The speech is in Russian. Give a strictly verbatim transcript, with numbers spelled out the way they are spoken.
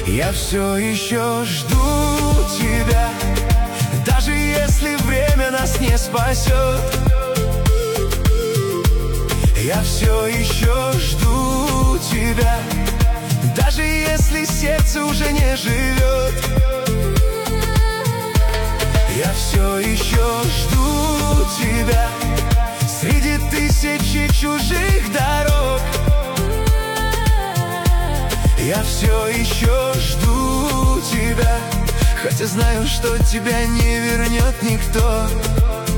Я все еще жду тебя, даже если время нас не спасет. Я все еще жду тебя, даже если сердце уже не живет. Я все еще жду тебя среди тысячи чужих дорог. Я все еще жду тебя, хотя знаю, что тебя не вернет никто.